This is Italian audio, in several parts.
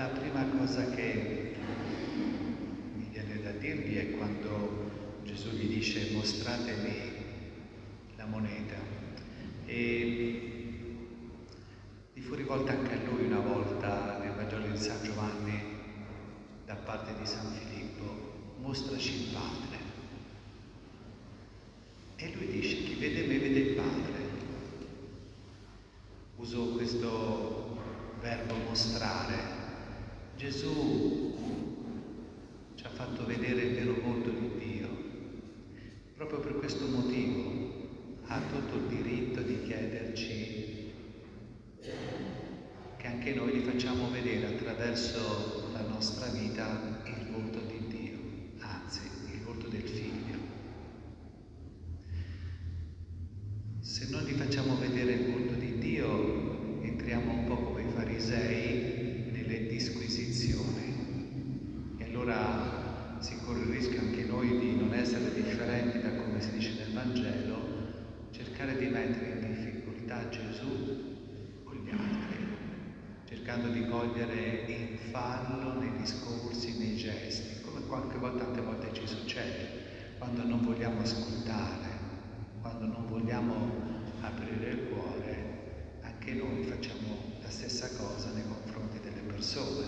la prima cosa che mi viene da dirvi è quando Gesù gli dice mostratemi la moneta, e gli fu rivolta anche a lui una volta nel Vangelo di San Giovanni da parte di San Filippo: mostraci il Padre. E lui dice: chi vede me vede il Padre. Uso questo verbo mostrare. Gesù ci ha fatto vedere il vero volto di Dio. Proprio per questo motivo ha tutto il diritto di chiederci che anche noi gli facciamo vedere attraverso la nostra vita il volto di Dio, anzi il volto del Figlio. Se non gli facciamo vedere il volto di Dio, entriamo un po' come i farisei nelle disquisizioni, e allora si corre il rischio anche noi di non essere differenti da come si dice nel Vangelo, cercare di mettere in difficoltà Gesù o gli altri, cercando di cogliere il fallo nei discorsi, nei gesti, come tante volte ci succede, quando non vogliamo ascoltare, quando non vogliamo aprire il cuore. Anche noi facciamo la stessa cosa nei confronti delle persone.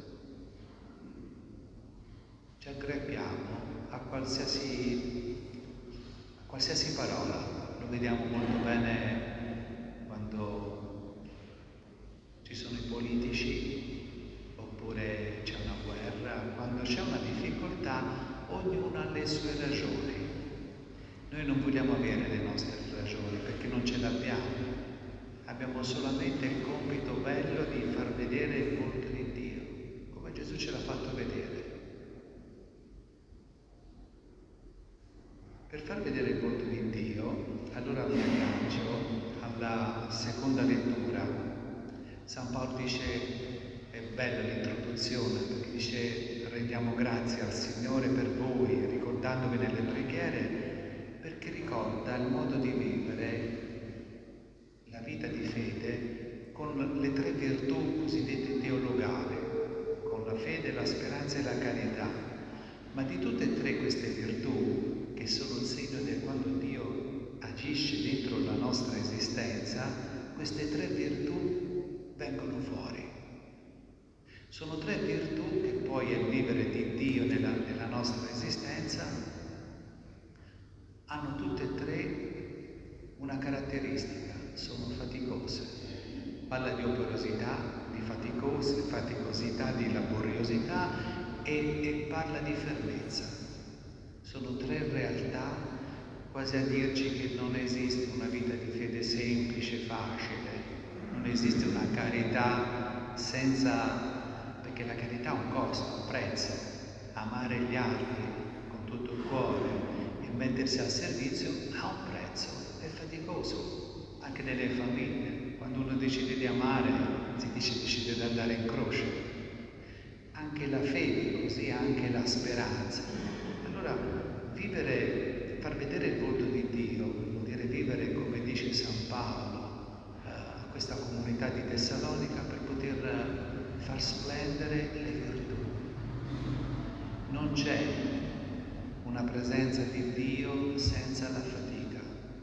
Ci aggrappiamo a qualsiasi parola. Lo vediamo molto bene quando ci sono i politici, oppure c'è una guerra. Quando c'è una difficoltà, ognuno ha le sue ragioni. Noi non vogliamo avere le nostre ragioni perché non ce l'abbiamo. Abbiamo solamente il compito bello di far vedere il volto di Dio, come Gesù ce l'ha fatto vedere. Per far vedere il volto di Dio, allora mi aggancio alla seconda lettura. San Paolo dice, è bella l'introduzione, perché dice: rendiamo grazie al Signore per voi, ricordandovi nelle preghiere, perché ricorda il modo di vivere la vita di fede con le tre virtù cosiddette teologali, con la fede, la speranza e la carità. Ma di tutte e tre queste virtù, che sono il segno di quando Dio agisce dentro la nostra esistenza, queste tre virtù vengono fuori. Sono tre virtù che poi il vivere di Dio nella nostra esistenza hanno tutte e tre una caratteristica: sono faticose. Parla di operosità, di faticosità, di laboriosità e parla di fermezza. Sono tre realtà, quasi a dirci che non esiste una vita di fede semplice, facile, non esiste una carità perché la carità ha un costo, un prezzo. Amare gli altri con tutto il cuore e mettersi al servizio ha un prezzo, è faticoso, anche nelle famiglie. Quando uno decide di amare, decide di andare in croce. Anche la fede, così anche la speranza. Allora, far vedere il volto di Dio vuol dire vivere, come dice San Paolo, a questa comunità di Tessalonica, per poter far splendere le virtù. Non c'è una presenza di Dio senza la fatica.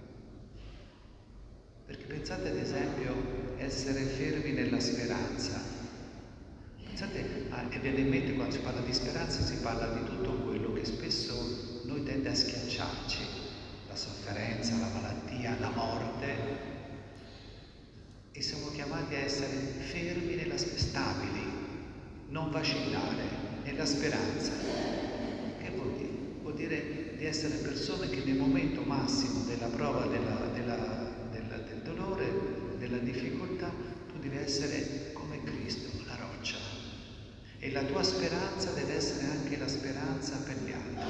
Perché pensate ad esempio essere fermi nella speranza. Pensate, e viene in mente, quando si parla di speranza si parla di tutto quello che spesso noi tende a schiacciarci: la sofferenza, la malattia, la morte, e siamo chiamati a essere fermi stabili, non vacillare nella speranza. Che vuol dire? Vuol dire di essere persone che nel momento massimo della prova, del dolore, della difficoltà, tu devi essere come Cristo, la roccia. E la tua speranza deve essere anche la speranza per gli altri.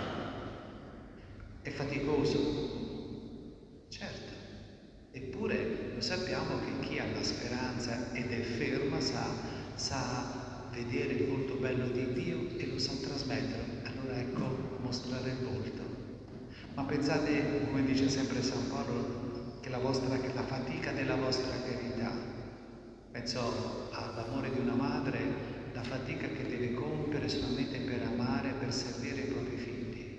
È faticoso? Certo. Eppure lo sappiamo che chi ha la speranza ed è ferma sa vedere il volto bello di Dio e lo sa trasmettere. Allora ecco, mostrare il volto. Ma pensate, come dice sempre San Paolo, che la fatica della vostra carità. Penso all'amore di una madre la fatica che deve compiere solamente per amare e per servire i propri figli.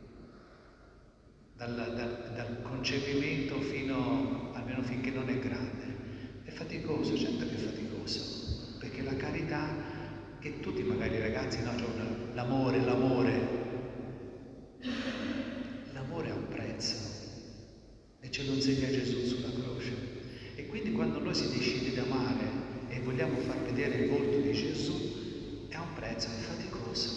Dal concepimento almeno finché non è grande. È faticoso, certo che è faticoso, perché la carità, che tutti magari i ragazzi, no, l'amore ha un prezzo e ce lo insegna Gesù sulla croce. E quindi quando noi si decide di amare e vogliamo far vedere il volto di Gesù, è un prezzo, è faticoso.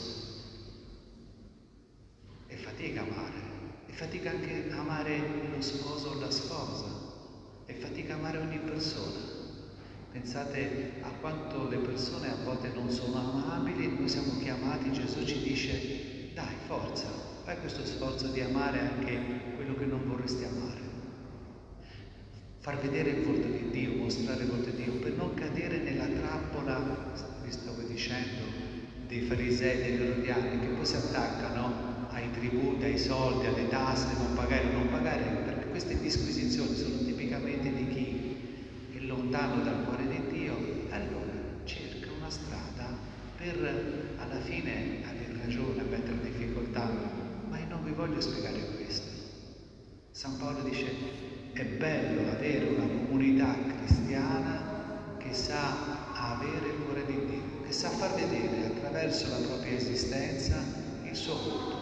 È fatica amare, è fatica anche amare lo sposo o la sposa, è fatica amare ogni persona. Pensate a quanto le persone a volte non sono amabili, noi siamo chiamati, Gesù ci dice, dai, forza, fai questo sforzo di amare anche quello che non vorresti amare. Far vedere il volto di Dio, mostrare il volto di Dio, per non cadere nella trappola, vi stavo dicendo, dei farisei, degli erodiani, che poi si attaccano ai tributi, ai soldi, alle tasse, non pagare, perché queste disquisizioni sono tipicamente di chi è lontano dal cuore di Dio, allora cerca una strada per alla fine avere ragione, mettere difficoltà, ma io non vi voglio spiegare questo. San Paolo dice, è bello avere una comunità cristiana che sa avere il cuore di Dio, che sa far vedere attraverso la propria esistenza il suo volto.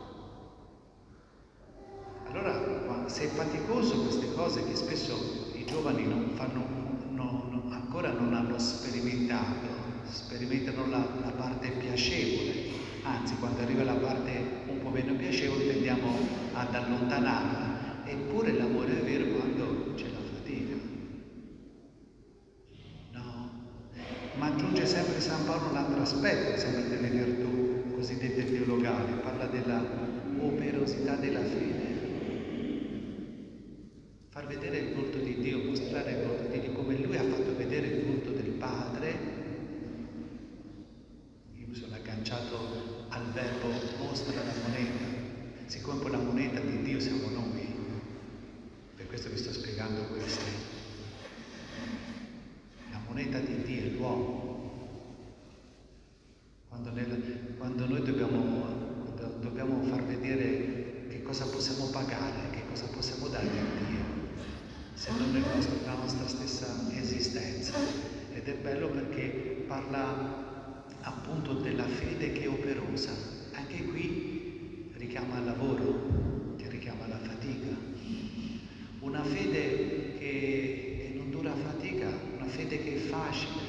Allora, se è faticoso queste cose che spesso i giovani ancora non hanno sperimentato, sperimentano la parte piacevole, anzi quando arriva la parte un po' meno piacevole tendiamo ad allontanarla. Eppure l'amore è vero quando c'è la fatica. No? Ma aggiunge sempre San Paolo un altro aspetto, sempre delle virtù cosiddette teologali, parla della operosità della fede. Far vedere il volto di Dio, mostrare il volto di Dio, come Lui ha fatto vedere il volto del Padre. Io mi sono agganciato al verbo mostra la moneta. Siccome poi la moneta di Dio siamo noi, per questo vi sto spiegando questo. La moneta di Dio è l'uomo. Quando noi dobbiamo far vedere che cosa possiamo pagare, che cosa possiamo dare a Dio, se non la nostra stessa esistenza. Ed è bello perché parla appunto della fede che è operosa. Anche qui richiama il lavoro, che richiama la fatica. Una fede che non dura fatica, una fede che è facile.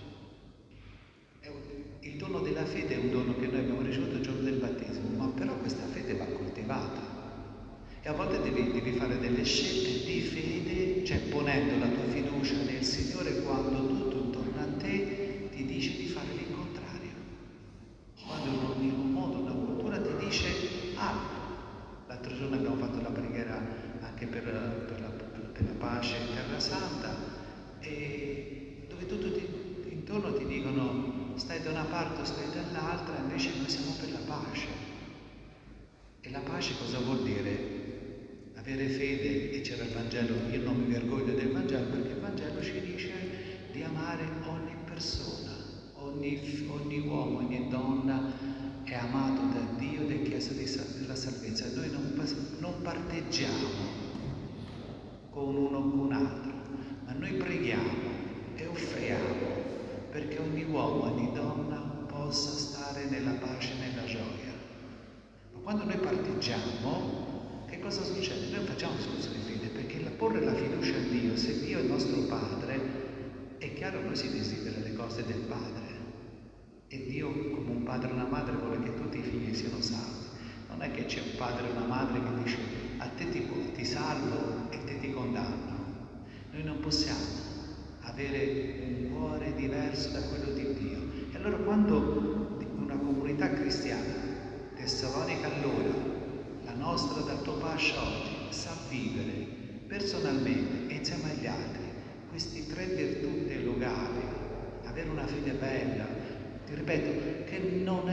Il dono della fede è un dono che noi abbiamo ricevuto il giorno del battesimo, ma però questa fede va coltivata. E a volte devi fare delle scelte di fede, cioè ponendo la tua fiducia nel Signore quando tutto intorno a te ti dice di fare il contrario. Quando in un modo, una cultura ti dice altro. L'altro giorno abbiamo fatto la preghiera anche per la pace in Terra Santa, e dove tutti intorno ti dicono stai da una parte o stai dall'altra, invece noi siamo per la pace. E la pace cosa vuol dire? Avere fede, e c'era il Vangelo, io non mi vergogno del Vangelo, perché il Vangelo ci dice di amare ogni persona, ogni uomo, ogni donna è amato da Dio ed è chiesto della salvezza. Noi non parteggiamo con uno o con un altro, ma noi preghiamo e offriamo perché ogni uomo, ogni donna possa stare nella pace e nella gioia. Ma quando noi parteggiamo, che cosa succede? Noi facciamo un discorso di fede, perché porre la fiducia a Dio, se Dio è il nostro Padre, è chiaro noi si desidera le cose del Padre. E Dio, come un padre e una madre, vuole che tutti i figli siano salvi. Non è che c'è un padre e una madre che dice a te ti salvo e te ti condanno. Noi non possiamo avere un cuore diverso da quello di Dio. E allora quando una comunità cristiana, Tessalonica allora, la nostra dal tuo Pascia oggi, sa vivere personalmente e insieme agli altri questi tre virtù teologali, avere una fede bella, ti ripeto, che non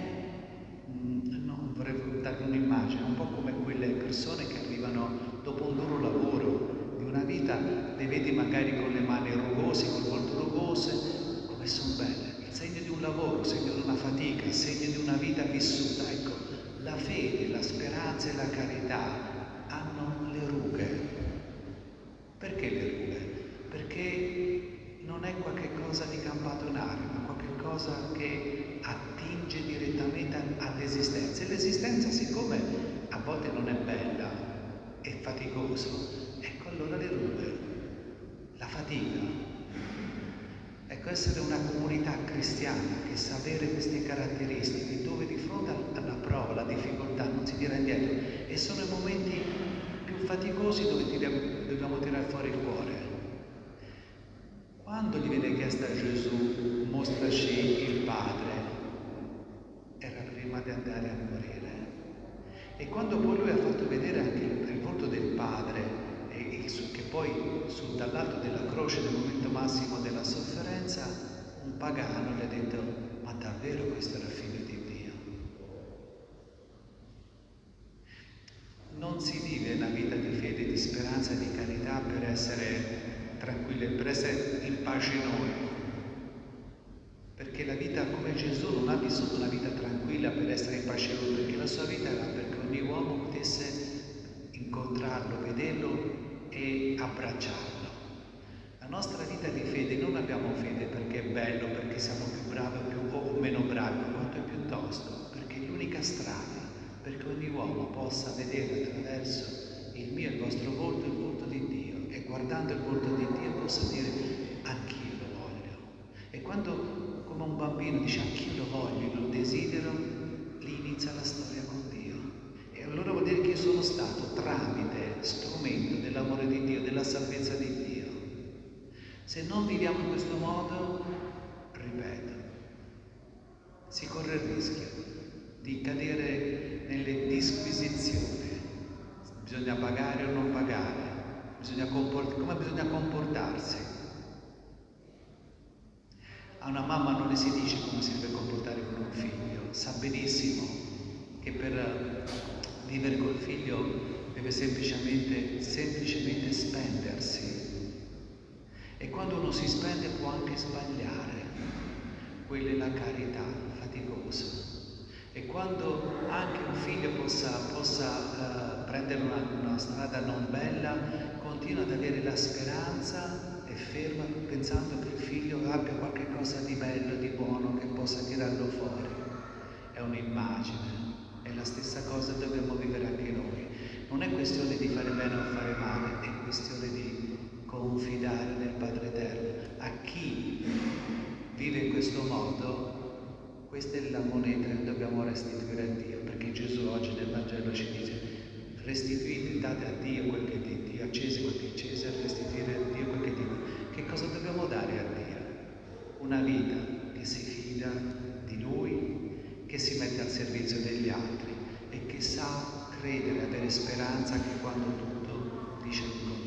vorrei darvi un'immagine, un po' come quelle persone che arrivano dopo un duro lavoro di una vita, le vedi magari con le mani rugose, col volto rugoso, come sono belle, segno di un lavoro, segno di una fatica, segno di una vita vissuta. Ecco, la fede, la speranza e la carità hanno le rughe. Perché le rughe? Perché non è qualche cosa di campato in aria, ma qualche cosa che attinge direttamente all'esistenza. E l'esistenza, siccome a volte non è bella, è faticoso, ecco allora le rughe, la fatica. Ecco, essere una comunità cristiana che sa avere queste caratteristiche, dove di fronte alla prova, alla difficoltà, non si tira indietro, e sono i momenti più faticosi dove dobbiamo tirare fuori il cuore. Quando gli viene chiesto a Gesù, mostraci il Padre, era prima di andare a morire. E quando poi lui ha fatto vedere anche il volto del Padre, che poi dall'alto della croce, nel momento massimo della sofferenza, un pagano gli ha detto: ma davvero questo era il figlio di Dio? Non si vive una vita di fede, di speranza e di carità per essere tranquilli, per essere in pace noi, perché la vita, come Gesù, non ha vissuto una vita tranquilla per essere in pace con lui, perché la sua vita era perché ogni uomo potesse incontrarlo, vederlo e abbracciarlo. La nostra vita di fede, non abbiamo fede perché è bello, perché siamo più bravi o meno bravi, quanto è piuttosto perché è l'unica strada perché ogni uomo possa vedere attraverso il mio e il vostro volto, il volto di Dio, e guardando il volto di Dio possa dire: anch'io lo voglio. E quando, come un bambino, dice anch'io lo voglio, lo desidero, lì inizia la storia con Dio. E allora vuol dire che io sono stato tramite, strumento dell'amore di Dio, della salvezza di Dio. Se non viviamo in questo modo, ripeto, si corre il rischio di cadere nelle disquisizioni. Bisogna pagare o non pagare, come bisogna comportarsi. A una mamma non le si dice come si deve comportare con un figlio, sa benissimo che per vivere col figlio deve semplicemente spendersi. E quando uno si spende può anche sbagliare. Quella è la carità faticosa. E quando anche un figlio possa prendere una strada non bella, continua ad avere la speranza e ferma pensando che il figlio abbia qualche cosa di bello, di buono, che possa tirarlo fuori. È un'immagine, è la stessa cosa che dobbiamo vivere anche noi. Non è questione di fare bene o fare male, è questione di confidare nel Padre Eterno. A chi vive in questo modo, questa è la moneta che dobbiamo restituire a Dio, perché Gesù oggi nel Vangelo ci dice: restituite, date a Dio quel che è di Dio, a Cesare quel che è Cesare, restituire a Dio quel che è di Dio. Che cosa dobbiamo dare a Dio? Una vita che si fida di Lui, che si mette al servizio degli altri e che sa credere, avere speranza anche quando tutto dice il contrario.